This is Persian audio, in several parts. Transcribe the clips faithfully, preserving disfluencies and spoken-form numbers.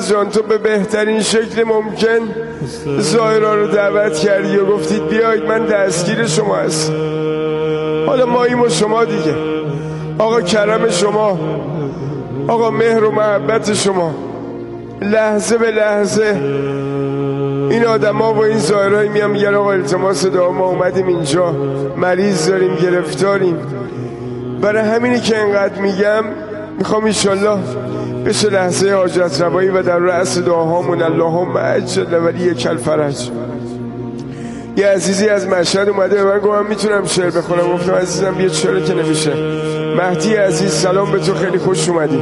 جان تو به بهترین شکل ممکن زائرها رو دعوت کردی و گفتید بیایید من دستگیر شما هستم. حالا ماییم و شما دیگه. آقا کرم شما، آقا مهر و محبت شما، لحظه به لحظه این آدم ها و این زائرهایی میان میگن آقا التماس دعا، ما اومدیم اینجا مریض داریم، گرفتاریم. برای همینی که انقدر میگم میخوام انشالله بشه لحظه حاجت روایی و در رأس دعاهامون اللهم عجل ولیک الفرج. یه عزیزی از مشهد اومده به من گفت من میتونم شعر بخونم. گفتم عزیزم بیا، چرا که نمیشه. مهدی عزیز سلام به تو، خیلی خوش اومدی.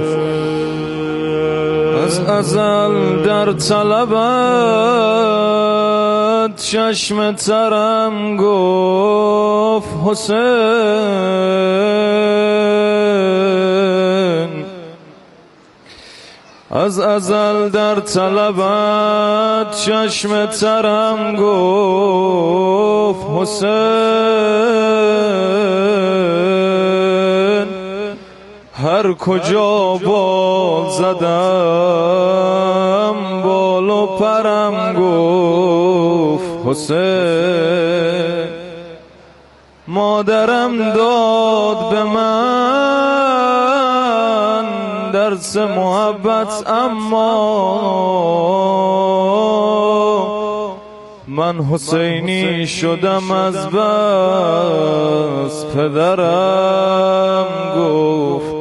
از ازل در طلبت چشم ترم گفت حسین، از ازل در طلبت چشم ترم گفت حسین، هر کجا بال زدم بال و پرم گفت حسین، مادرم داد به من درس محبت اما من حسینی شدم از بس پدرم گفت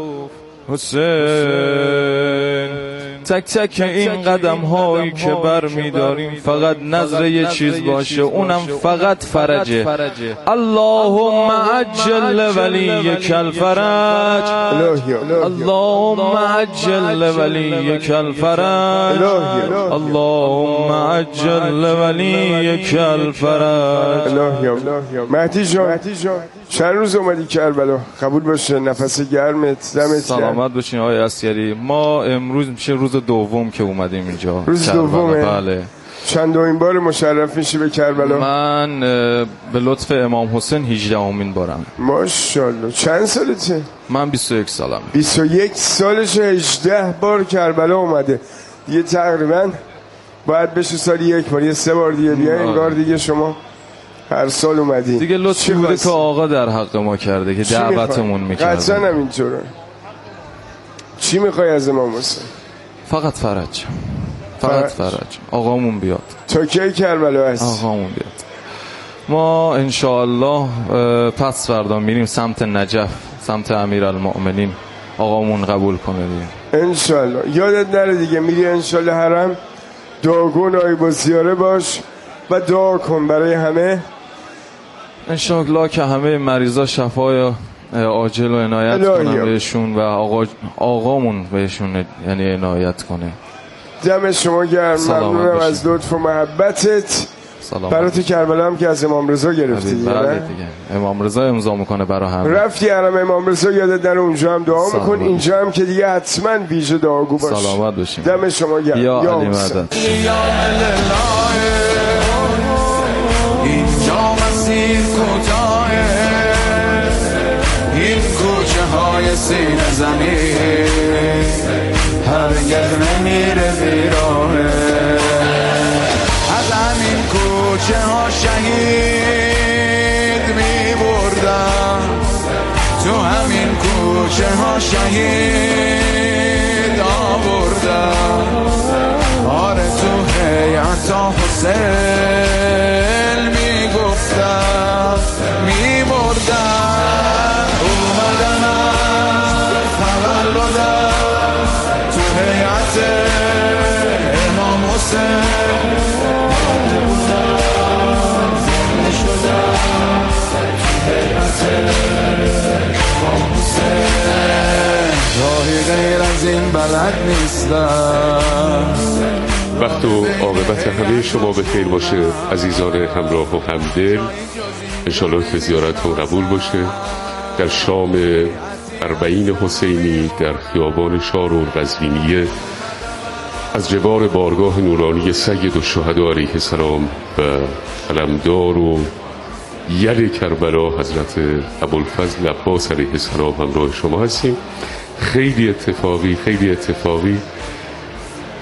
حسین. تک تک این قدم هایی که بر می داریم فقط نظر یه چیز باشه، اونم فقط فرجه. اللهم عجل ولیک الفرج، اللهم عجل ولیک الفرج، اللهم عجل ولیک الفرج. مهدی جان چند روز اومدی کربلا؟ قبول باشه، نفس گرمت، دمت سلامت باشین آقای عسکری. ما امروز میشه روز دوم که اومدیم اینجا. روز دومه؟ بله. چند دومین بار مشرف میشی به کربلا؟ من به لطف امام حسین هجدهمین بارم. ماشاءالله. چند سالته؟ من بیست و یک سالم. بیست و یک سالشه، هجده بار کربلا اومده دیگه. تقریبا باید بشه سالی یک بار، یه سه بار دیگه دیگه انگار دیگه شما هر سال اومدی دیگه. لطفی بوده که آقا در حق ما کرده که دعوتمون میکرده. قطعا هم اینطوره. چی میخوای از امام حسین؟ فقط فرج، فقط فرج. آقامون بیاد. تا کی کربلا هست؟ آقامون بیاد. ما انشاءالله پس فردا میریم سمت نجف، سمت امیرالمؤمنین. آقامون قبول کنه دیگه انشاءالله. یادت نره دیگه میری انشاءالله حرم، دعاگو نایب الزیاره باش و دعا کن برای همه انشاءالله که همه مریضا شفای عاجل و عنایت کنه بهشون و آقا آقامون بهشون یعنی عنایت کنه. دم شما گرم. ممنونم از لطف و محبتت. برای تو کربلا هم که از امام رضا گرفتی دیگه. بله دیگه. امام رضا امضا میکنه برای همه. رفتی حرم امام رضا، یادت نره اونجا هم دعا میکن. اینجا هم که دیگه حتما ویژه دعاگو باش. سلامت باشیم. دم شما گرم. یا علی مدد. اینجا مسیر کوتاهه، این کوچه های سینه زمین هرگز نمیره ویرانه. از همین کوچه ها شهید میبردم، تو همین کوچه ها شهید آوردم. آره تو هیئت حسین میگفتم میمردم. اومدم از تولدم تو هیئت امام حسین، زنده شدم تو هیئت امام حسین. راهی غیر از این بلد نیستم. وقت و عاقبت همه شما به خیر باشه عزیزان همراه و همدل. انشالله که زیارتتون قبول باشه. در شام اربعین حسینی در خیابان شارون قزوینیه از جوار بارگاه نورانی سید الشهدا علیه السلام و علمدار و یل کربلا حضرت ابوالفضل عباس علیه السلام همراه شما هستیم. خیلی اتفاقی خیلی اتفاقی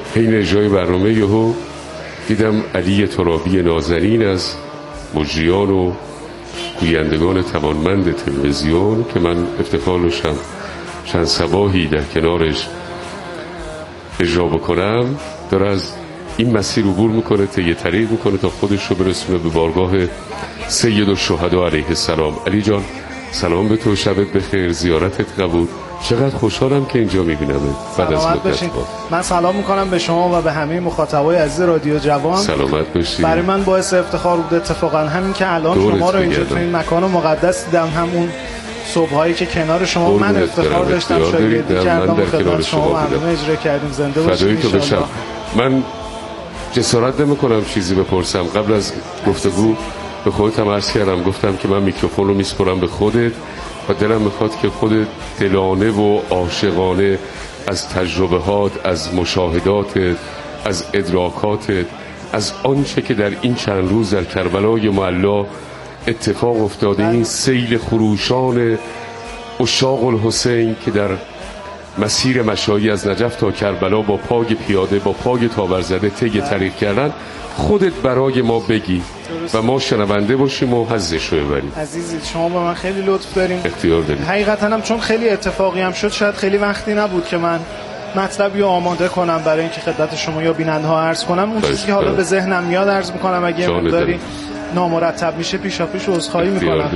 حین اجرای برنامه یهو دیدم علی ترابی نازنین از مجریان و گویندگان توانمند تلویزیون که من افتخار داشتم چند صباحی در کنارش اجرا بکنم، داره از این مسیر عبور میکنه، طی طریق میکنه تا خودش رو برسونه به بارگاه سید الشهدا علیه السلام. علی جان سلام به تو، شبت بخیر، زیارتت قبول. چقدر خوشحالم که اینجا میبینم بعد از مدت. من سلام میکنم به شما و به همه مخاطبای عزیز رادیو جوان. سلامت باشید. برای من باعث افتخار بود اتفاقا همین که الان شما رو اینجا تو این مکان مقدس دیدم، همون صبحایی که کنار شما من افتخار داشتم شاگردی کردم و خدمت شما برنامه اجرا کردیم. زنده باشید ان شاء الله. من جسارت نمیکنم چیزی بپرسم. قبل از گفتگو به خودت هم عرض کردم، گفتم که من میکروفون رو میسپرم به خودت و دلم میخواد که خودت دلانه و عاشقانه از تجربهات، از مشاهداتت، از ادراکاتت، از آنچه که در این چند روز در کربلای معلا اتفاق افتاده، این سیل خروشان عشاق الحسین که در مسیر مشایی از نجف تا کربلا با پای پیاده، با پای تاورزده طی طریق کردن، خودت برای ما بگی و ما شنونده باشیم و حظش رو ببریم. عزیزی شما با من خیلی لطف داریم، اختیار داریم. حقیقتا هم چون خیلی اتفاقی هم شد، شاید خیلی وقتی نبود که من مطلبی رو آماده کنم برای اینکه خدمت شما یا بیننده ها عرض کنم. اون چیزی که حالا به ذهنم میاد عرض میکنم، اگه مقداری نامرتب میشه پیشاپیش عذرخواهی میکنم.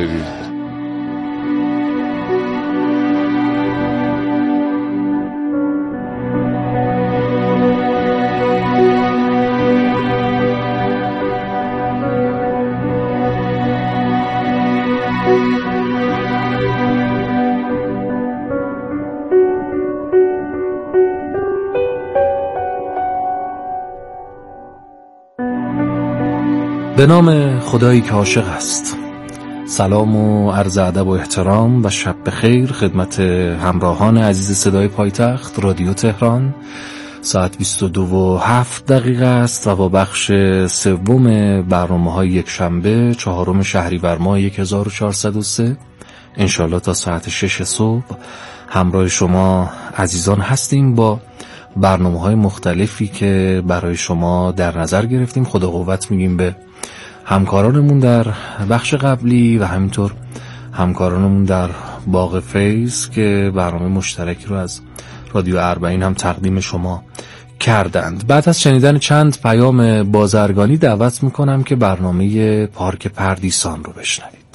به نام خدایی که عاشق است. سلام و عرض ادب و احترام و شب بخیر خدمت همراهان عزیز صدای پایتخت رادیو تهران. ساعت بیست و دو و هفت دقیقه است و با بخش سوم برنامه‌های یک شنبه چهارم شهریور ماه هزار و چهارصد و سه انشالله تا ساعت شش صبح همراه شما عزیزان هستیم با برنامه‌های مختلفی که برای شما در نظر گرفتیم. خدا قوت میگیم به همکارانمون در بخش قبلی و همینطور همکارانمون در باغ فیض که برنامه مشترکی رو از رادیو اربعین هم تقدیم شما کردند. بعد از شنیدن چند پیام بازرگانی دعوت میکنم که برنامه پارک پردیسان رو بشنوید.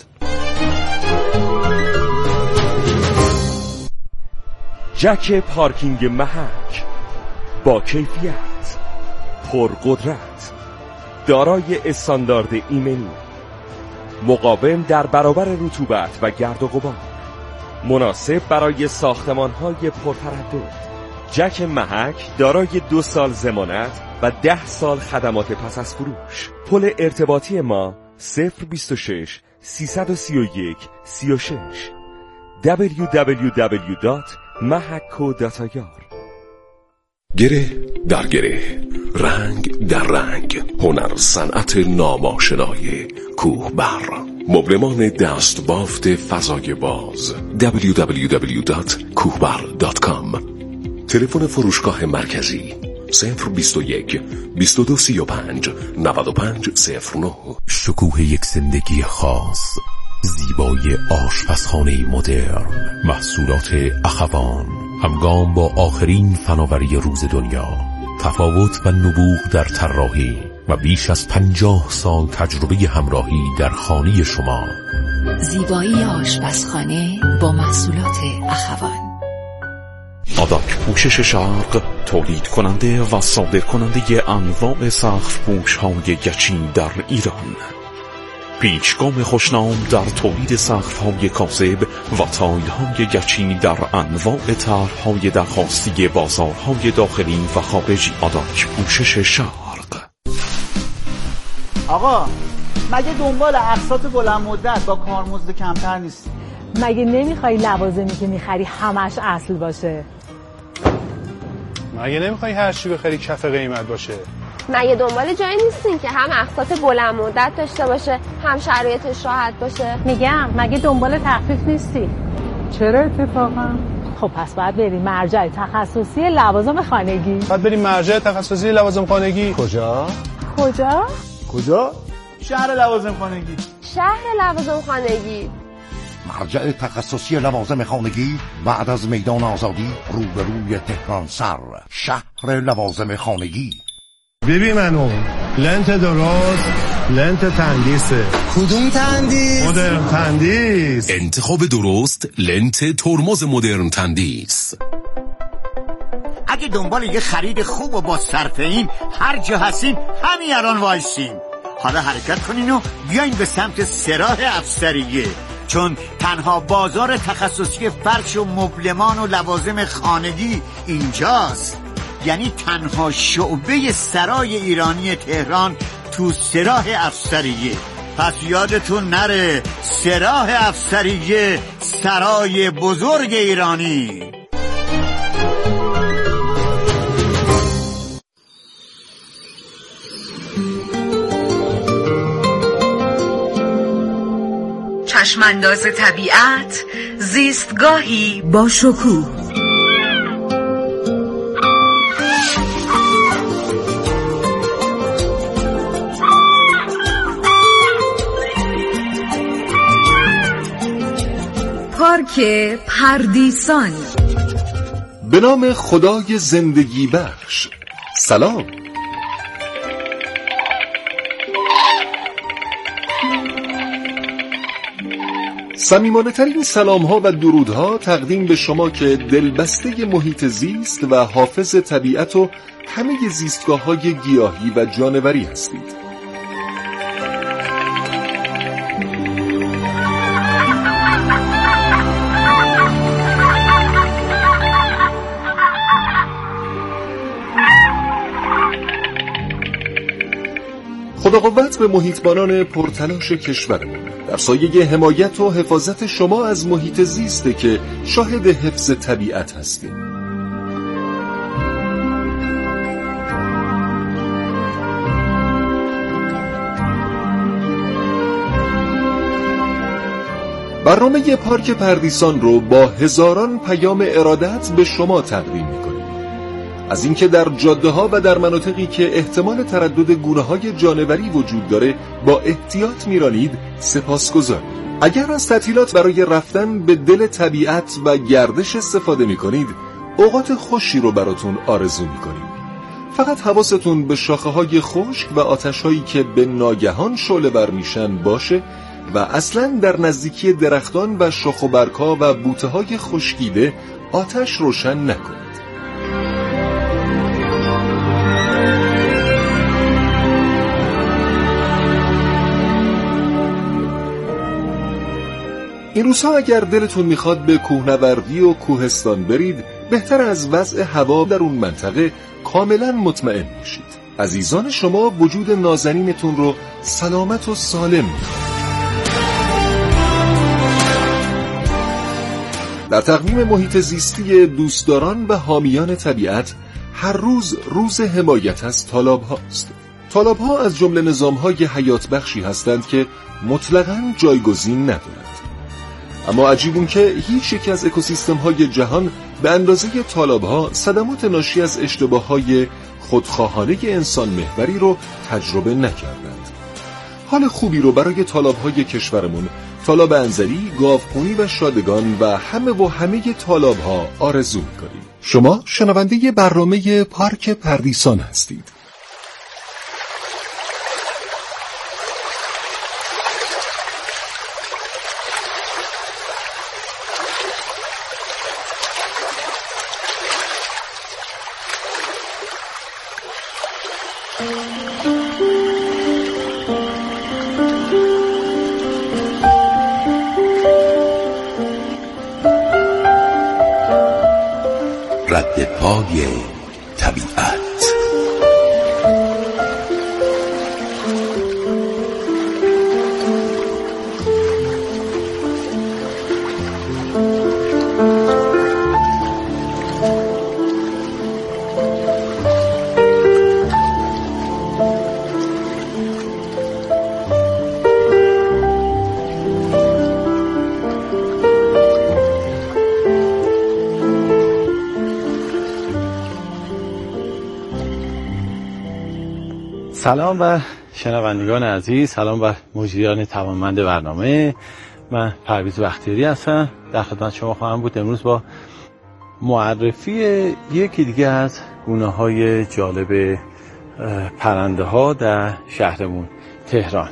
جک پارکینگ محک با کیفیت، پرقدرت، دارای استاندارد ایمنی، مقاوم در برابر رطوبت و گرد و غبار، مناسب برای ساختمان‌های پرتردد. جک محک دارای دو سال ضمانت و ده سال خدمات پس از فروش. پل ارتباطی ما صفر بیست و شش سیصد و سی و یک سی و شش دبلیو دبلیو دبلیو دات محکو دات آی آر. گره در گره، رنگ در رنگ، هنر صنعت ناماشنای کوهبر، مبلمان دست بافت فضای باز دبلیو دبلیو دبلیو دات کوهبر دات کام. تلفن فروشگاه مرکزی صفر بیست و یک بیست و دو سی و پنج نود و پنج صفر نه. شکوه یک زندگی خاص، زیبایی آشپزخانه مدرن، محصولات اخوان همگام با آخرین فناوری روز دنیا، تفاوت و نبوغ در طراحی و بیش از پنجاه سال تجربه همراهی در خانه شما. زیبایی آشپزخانه با محصولات اخوان. آداک پوشش شرق تولید کننده و صادر کننده انواع سقف پوش های گچین در ایران. پیچگام خوشنام در تولید سقف های کاذب و تایل های گچین در انواع طرح های درخواستی بازارهای داخلی و خارجی. آداک پوشش شرق. آقا مگه دنبال اقساط بلند مدت با کارمزد کمتر نیستی؟ مگه نمیخوای لوازمی که میخری همش اصل باشه؟ مگه نمیخوای هر چی بخری کف قیمت باشه؟ مگه دنبال جایی نیستین که هم اقساط بلند مدت داشته باشه هم شرایطش راحت باشه؟ میگم مگه دنبال تخفیف نیستی؟ چرا اتفاقا؟ خب پس باید بریم مرجع تخصصی لوازم خانگی. باید بریم مرجع تخصصی لوازم خانگی. کجا؟ کجا؟ کجا؟ شهر لوازم خانگی. شهر لوازم خانگی. مرجع تخصصی لوازم خانگی بعد از میدان آزادی روبروی تهران سر، شهر لوازم خانگی. ببین منو لنت درست، لنت تندیسه. کدوم تندیس؟ مدرن تندیس. انتخاب درست لنت ترمز مدرن تندیس. اگه دنبال یه خرید خوب و با صرفه‌این هر جا هستین همین الان وایسین. حالا حرکت کنین و بیاین به سمت سراح افسریه، چون تنها بازار تخصصی فرش و مبلمان و لوازم خانگی اینجاست. یعنی تنها شعبه سرای ایرانی تهران تو سراح افسریه. پس یادتون نره، سراح افسریه، سرای بزرگ ایرانی. چشمانداز طبیعت، زیستگاهی با شکوه. پارک پردیسان. به نام خدای زندگی بخش. سلام. صمیمانه ترین سلام ها و درود ها تقدیم به شما که دلبسته محیط زیست و حافظ طبیعت و همه زیستگاه های گیاهی و جانوری هستید. خدا قوت به محیطبانان پرتلاش کشورمون در سایه حمایت و حفاظت شما از محیط زیسته که شاهد حفظ طبیعت هستیم. برنامه پارک پردیسان رو با هزاران پیام ارادت به شما تقدیم می‌کنیم. از اینکه در جاده‌ها و در مناطقی که احتمال تردد گونه‌های جانوری وجود داره با احتیاط میرانید سپاسگزاریم. اگر از تعطیلات برای رفتن به دل طبیعت و گردش استفاده می‌کنید، اوقات خوشی رو براتون آرزو می‌کنیم. فقط حواستون به شاخه‌های خشک و آتش‌هایی که به ناگهان شعله‌ور میشن باشه و اصلاً در نزدیکی درختان و شاخ و برگ‌ها و بوته‌های خشکیده آتش روشن نکنید. این روزها اگر دلتون میخواد به کوهنوردی و کوهستان برید، بهتر از وضع هوا در اون منطقه کاملا مطمئن باشید. عزیزان شما وجود نازنینتون رو سلامت و سالم میخواد. در تقویم محیط زیستی دوستداران و حامیان طبیعت هر روز روز حمایت از تالاب هاست. تالاب ها از جمله نظام های حیات بخشی هستند که مطلقاً جایگزین ندارند. اما عجیبون که هیچ یک از اکوسیستم های جهان به اندازه تالاب ها صدمات ناشی از اشتباه های خودخواهانه انسان محوری رو تجربه نکردند. حال خوبی رو برای تالاب های کشورمون، تالاب انزلی، گاوخونی و شادگان و همه و همه تالاب ها آرزو می‌کنیم. شما شنونده برنامه پارک پردیسان هستید. رد پای طبیعت. سلام بر شنوندگان عزیز، سلام بر مجریان توانمند برنامه. من پرویز بختیاری هستم، در خدمت شما خواهم بود امروز با معرفی یکی دیگه از گونه‌های جالب پرنده ها در شهرمون تهران.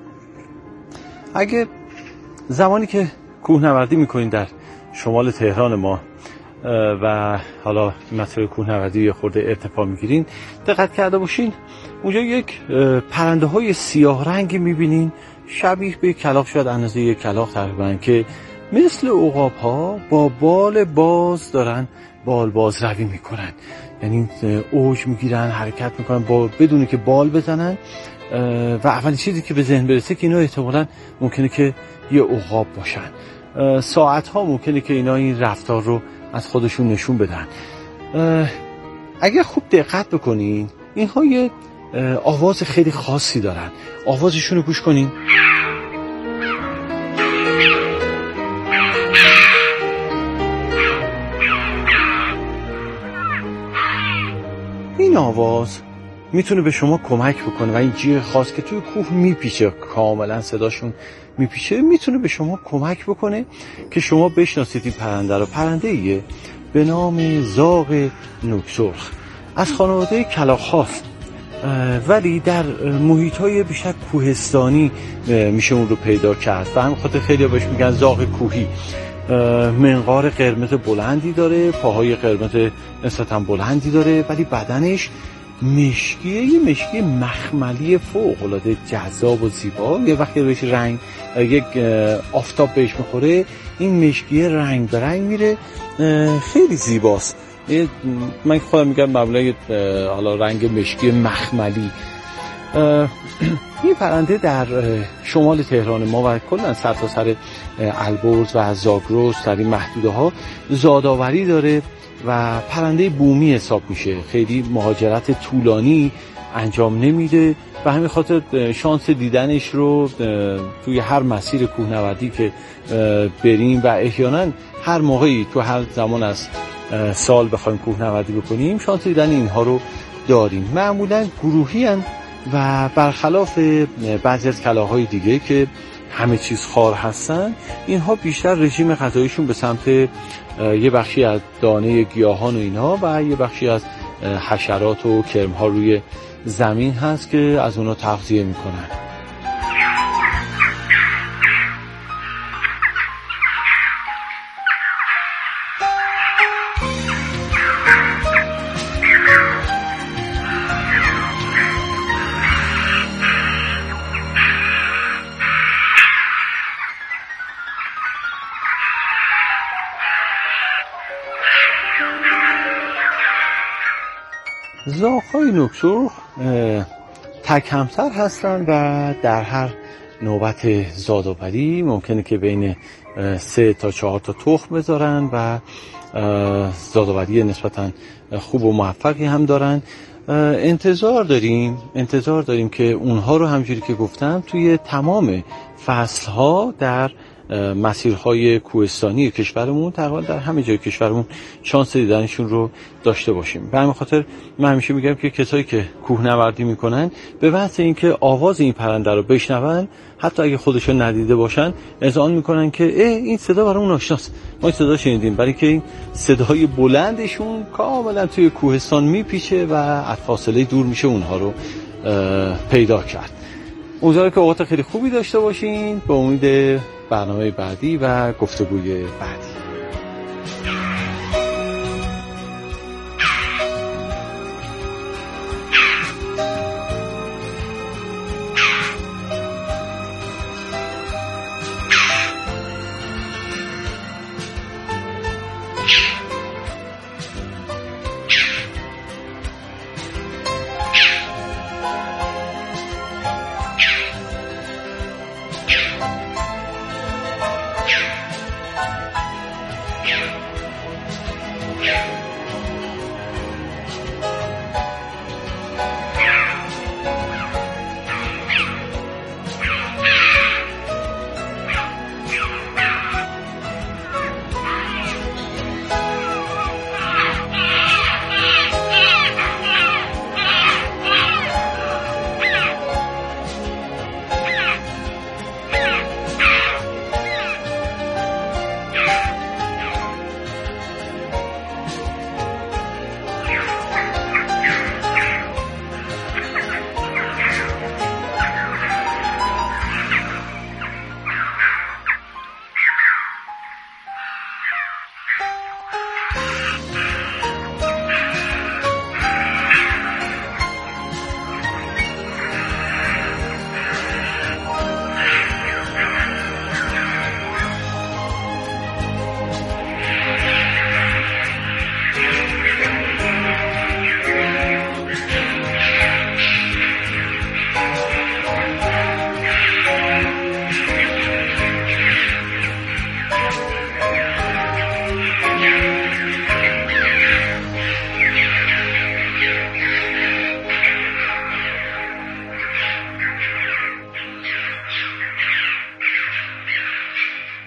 اگه زمانی که کوهنوردی میکنین در شمال تهران ما و حالا مسیر کوهنوردی یه خورده ارتفاع میگیرین، دقت کرده باشین اونجا یک پرنده های سیاه رنگی میبینین، شبیه به کلاغ، شاید اندازه یک کلاغ تقریبا، که مثل عقاب ها با بال باز دارن بال باز روی میکنن، یعنی اوج میگیرن، حرکت میکنن با بدون که بال بزنن. و اولین چیزی که به ذهن برسه که اینا احتمالاً ممکنه که یه عقاب باشن. ساعت ها ممکنه که اینا این رفتار رو از خودشون نشون بدن. اگر خوب دقت بکنین اینها یه آواز خیلی خاصی دارن. آوازشون رو گوش کنین. این آواز میتونه به شما کمک بکنه و این جیغ خاص که توی کوه میپیچه، کاملا صداشون میپیچه، میتونه به شما کمک بکنه که شما بشناسید این پرنده رو. پرنده ایه به نام زاغ نوک‌سرخ، از خانواده کلاغ‌هاست، ولی در محیط‌های بیشتر کوهستانی میشه اون رو پیدا کرد و همین خاطر خیلی بهش میگن زاغ کوهی. منقار قرمز بلندی داره، پاهای قرمز نسبتاً بلندی داره، ولی بدنش مشکیه، یه مشکی مخملی فوق‌العاده جذاب و زیبا. یه وقتی بهش رنگ یک آفتاب بهش میخوره این مشکی رنگ به رنگ میره، خیلی زیباست. من خودم میگم مبلغ حالا رنگ مشکی مخملی. این پرنده در شمال تهران ما و کلا سرتاسر البرز و زاگرس در این محدوده ها زادآوری داره و پرنده بومی حساب میشه، خیلی مهاجرت طولانی انجام نمیده و همین خاطر شانس دیدنش رو توی هر مسیر کوهنوردی که بریم و احیانا هر موقعی تو هر زمان از سال بخوایم کوهنوردی بکنیم شانس دیدن اینها رو داریم. معمولا گروهی هن و برخلاف بعضی از کلاغ‌های دیگه که همه چیز خار هستن، اینها بیشتر رژیم غذاییشون به سمت یه بخشی از دانه گیاهان و اینها و یه بخشی از حشرات و کرم‌ها روی زمین هست که از اونا تغذیه میکنن. زاغ‌های نوک‌سرخ تک همسر هستن و در هر نوبت زادآوری ممکنه که بین سه تا چهار تا تخم بذارن و زادآوری نسبتاً خوب و موفقی هم دارن. انتظار داریم انتظار داریم که اونها رو همجوری که گفتم توی تمام فصلها در مسیرهای کوهستانی کشورمون، تقریبا در همه جای کشورمون شانس دیدنشون رو داشته باشیم. به همین خاطر من همیشه میگم که کسایی که کوهنوردی میکنن به واسه اینکه آواز این پرنده رو بشنون، حتی اگه خودشون ندیده باشن، اذعان میکنن که اه این صدا برامون آشناست، ما این صدا شنیدیم، برای که این صدای بلندشون کاملا توی کوهستان میپیچه و از فاصله دور میشه اونها رو پیدا کرد. امیدوارم که اوقات خیلی خوبی داشته باشین. به امید برنامه بعدی و گفتگوی بعدی.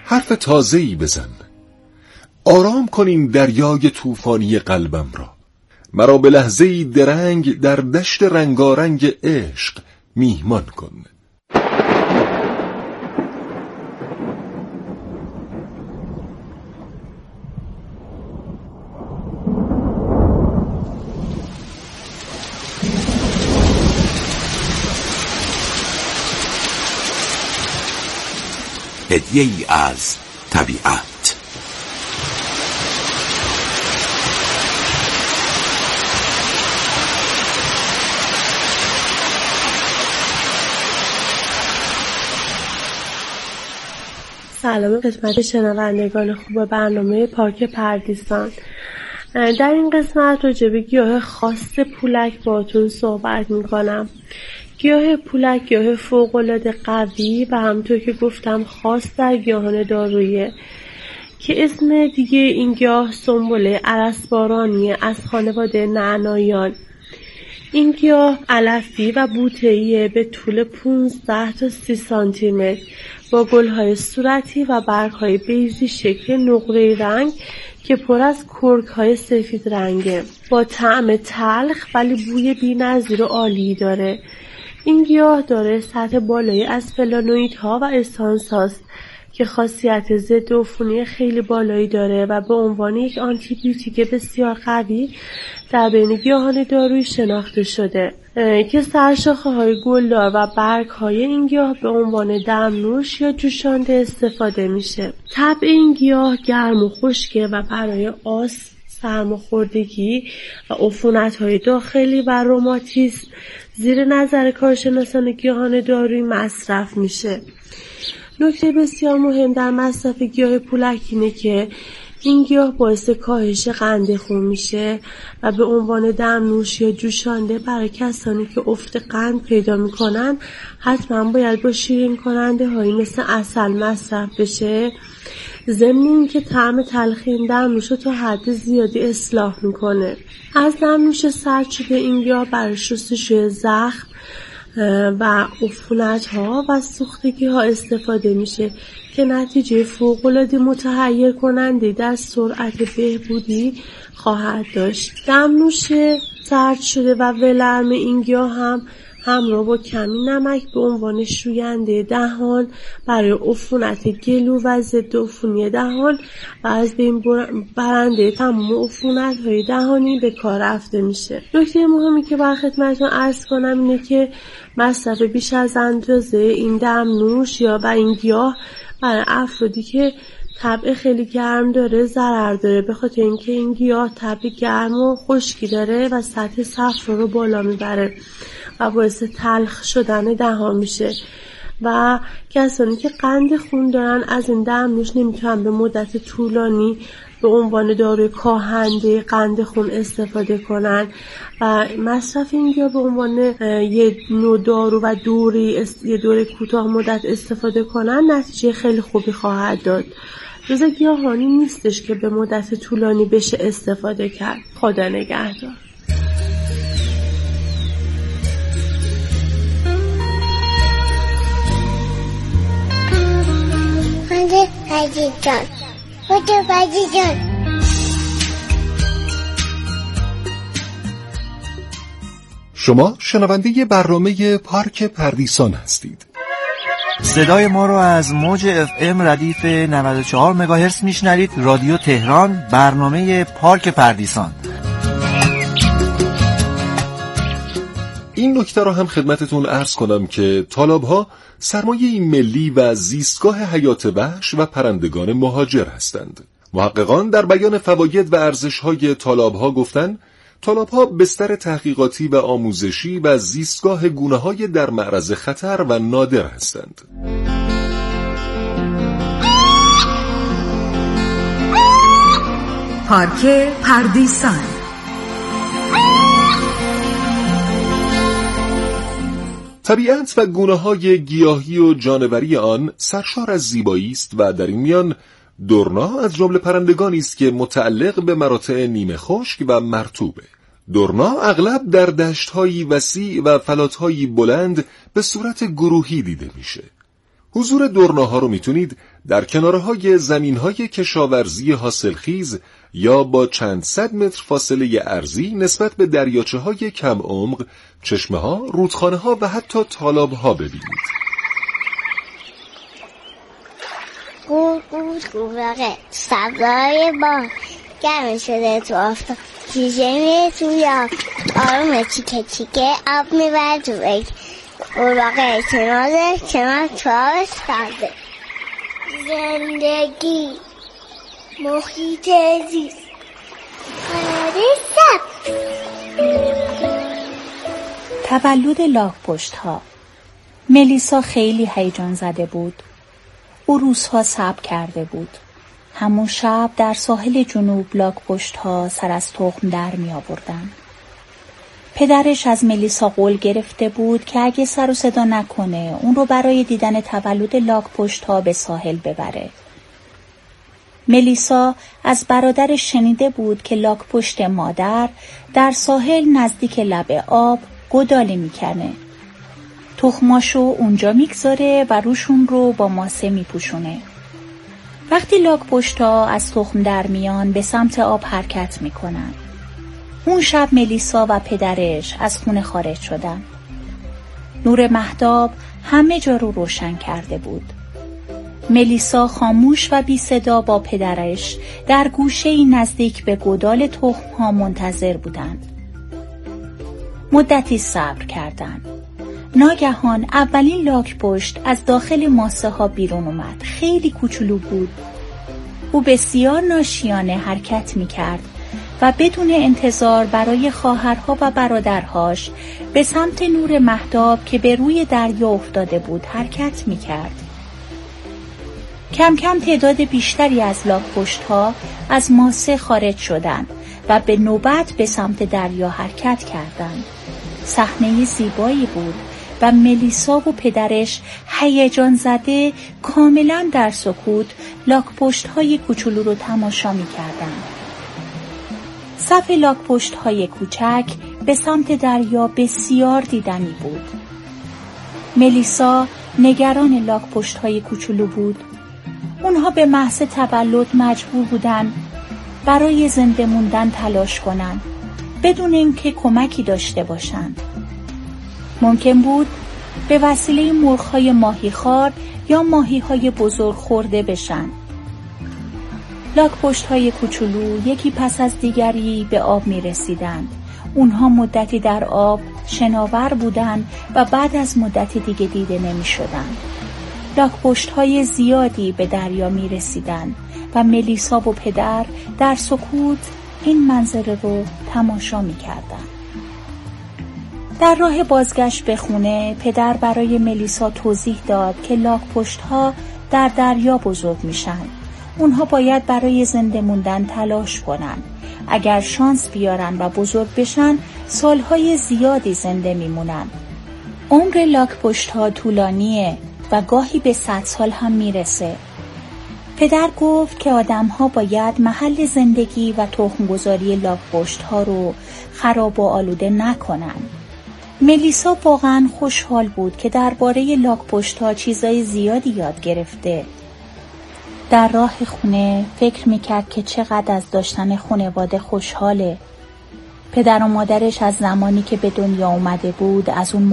حرف تازه‌ای بزن. آرام کن این دریای طوفانی قلبم را. مرا به لحظه‌ای درنگ در دشت رنگارنگ عشق میهمان کن. هدیه‌ای از طبیعت. سلام خدمت شنوندگان خوب برنامه پارک پردیسان. در این قسمت راجع به گیاه خاص پولک باهاتون صحبت میکنم. گیاه پولک گیاه فوق‌العاده قوی و همونطور که گفتم خاص در گیاهان دارویی که اسم دیگه این گیاه سنبله ارسبارانی از خانواده نعناییان. این گیاه علفی و بوته‌ای به طول پانزده تا سی سانتی متر با گل‌های صورتی و برگ‌های بیضی شکل نقره‌ای رنگ که پر از کرک‌های سفید رنگه، با طعم تلخ ولی بوی بی‌نظیر و عالی داره. این گیاه داره سطح بالایی از فلانوئیدها و اسانس هاست که خاصیت ضد عفونی خیلی بالایی داره و به عنوان یک آنتی بیوتیک بسیار قوی در بین گیاهان دارویی شناخته شده که سرشاخه های گلدار و برگ های این گیاه به عنوان دمنوش یا جوشانده استفاده میشه. طبع این گیاه گرم و خشکه و برای آس، سرماخوردگی و عفونت های داخلی و روماتیسم زیر نظر کارشناسان گیاهان دارویی مصرف میشه. نکته بسیار مهم در مصرف گیاه پولک اینه که این گیاه باعث کاهش قند خون میشه و به عنوان دمنوش یا جوشانده برای کسانی که افت قند پیدا میکنن حتما باید با شیرین کننده هایی مثل عسل مصرف بشه. ضمن این که طعم تلخی این دمنوش رو تا حد زیادی اصلاح میکنه. از دمنوش سرد شده این گیاه برای شستشوی زخم و عفونت ها و سوختگی ها استفاده میشه که نتیجه فوق‌العاده متحیر کننده در سرعت بهبودی خواهد داشت. دمنوش سرد شده و ولرم این گیاه هم همراه با کمی نمک به عنوان شوینده دهان برای عفونت گلو و ضد عفونی دهان و از بین برنده تمام عفونت های دهانی به کار رفته میشه. نکته مهمی که بر خدمتتون عرض کنم اینه که مصرف بیش از اندازه این دمنوش یا و این گیاه برای افرادی که طبع خیلی گرم داره ضرر داره، به خاطر اینکه این گیاه طبع گرم و خشکی داره و سطح صفرا رو بالا میبره و باعث تلخ شدن دهان میشه و کسانی که قند خون دارن از این دمنوش نمیتونن به مدت طولانی به عنوان داروی کاهنده قند خون استفاده کنن و مصرف این گیاه به عنوان یه نوع دارو و دوری یه دوره کوتاه مدت استفاده کنن نتیجه خیلی خوبی خواهد داد. جز گیاهانی نیستش که به مدت طولانی بشه استفاده کرد. خدا نگهدار. خانده بازی جان خانده بازی جان شما شنونده برنامه پارک پردیسان هستید. صدای ما رو از موج اف ام ردیف نود و چهار مگاهرتز میشنوید. رادیو تهران، برنامه پارک پردیسان. این نکته رو هم خدمتتون عرض کنم که طالاب‌ها سرمایه ملی و زیستگاه حیات وحش و پرندگان مهاجر هستند. محققان در بیان فواید و ارزش‌های طالاب‌ها گفتند طالاب‌ها بستر تحقیقاتی و آموزشی و زیستگاه گونه‌های در معرض خطر و نادر هستند. پارک پردیسان. طبیعت و گونه‌های گیاهی و جانوری آن سرشار از زیبایی است و در این میان درنا از جمله پرندگانی است که متعلق به مراتع نیمه خشک و مرطوبه. درنا اغلب در دشت‌های وسیع و فلات‌های بلند به صورت گروهی دیده میشه. حضور دورناها رو میتونید در کنارهای زمینهای کشاورزی حاصلخیز یا با چند صد متر فاصله ارضی نسبت به دریاچه های کم عمق، چشمه ها، رودخانه ها و حتی تالاب ها ببینید. گور گور گورقه سبزای با گرم شده تو آفتاب، تیزه میره تو یا آرومه چیکه چیکه آب میبره تو بک، گورقه کنازه کنار تو آب سرده. زندگی محیط زیست خانواده سبز. تولد لاک‌پشت ها. ملیسا خیلی هیجان زده بود. او روزها صبر کرده بود. همون شب در ساحل جنوب لاک‌پشت ها سر از تخم در می آوردن. پدرش از ملیسا قول گرفته بود که اگه سر و صدا نکنه اون رو برای دیدن تولد لاک‌پشت ها به ساحل ببره. ملیسا از برادرش شنیده بود که لاک‌پشت مادر در ساحل نزدیک لب آب گودالی میکنه. تخماشو اونجا میگذاره و روشون رو با ماسه میپوشونه. وقتی لاک‌پشت‌ها از تخم در میان به سمت آب حرکت میکنن. اون شب ملیسا و پدرش از خونه خارج شدن. نور مهتاب همه جا رو روشن کرده بود. ملیسا خاموش و بی صدا با پدرش در گوشه‌ای نزدیک به گودال تخم‌ها منتظر بودند. مدتی صبر کردند. ناگهان اولین لاک‌پشت از داخل ماسه ها بیرون اومد. خیلی کوچولو بود. او بسیار ناشیانه حرکت می کرد و بدون انتظار برای خواهرها و برادرهاش به سمت نور مهتاب که به روی دریا افتاده بود حرکت می کرد. کم کم تعداد بیشتری از لاک‌پشت‌ها از ماسه خارج شدند و به نوبت به سمت دریا حرکت کردند. صحنه زیبایی بود و ملیسا و پدرش هیجان زده کاملا در سکوت لاک‌پشت‌های کوچولو رو تماشا می‌کردند. صف لاک‌پشت‌های کوچک به سمت دریا بسیار دیدنی بود. ملیسا نگران لاک‌پشت‌های کوچولو بود. اونها به محض تولد مجبور بودن برای زنده موندن تلاش کنند بدون اینکه کمکی داشته باشند. ممکن بود به وسیله مرغ‌های ماهیخوار یا ماهی‌های بزرگ خورده بشن. لاک‌پشت‌های کوچولو یکی پس از دیگری به آب می‌رسیدند. اونها مدتی در آب شناور بودند و بعد از مدتی دیگه دیده نمی‌شدند. لاک‌پشت‌های زیادی به دریا می‌رسیدند و ملیسا و پدر در سکوت این منظره رو تماشا می‌کردند. در راه بازگشت به خونه پدر برای ملیسا توضیح داد که لاک‌پشت‌ها در دریا بزرگ میشن. اونها باید برای زنده موندن تلاش کنن. اگر شانس بیارن و بزرگ بشن سالهای زیادی زنده میمونن. عمر لاک‌پشت‌ها طولانیه و گاهی به صد سال هم میرسه. پدر گفت که آدم‌ها باید محل زندگی و تخم‌گذاری لاک‌پشت‌ها رو خراب و آلوده نکنن. ملیسا واقعا خوشحال بود که درباره لاک‌پشت‌ها چیزای زیادی یاد گرفته. در راه خونه فکر میکرد که چقدر از داشتن خانواده خوشحاله. پدر و مادرش از زمانی که به دنیا اومده بود از اون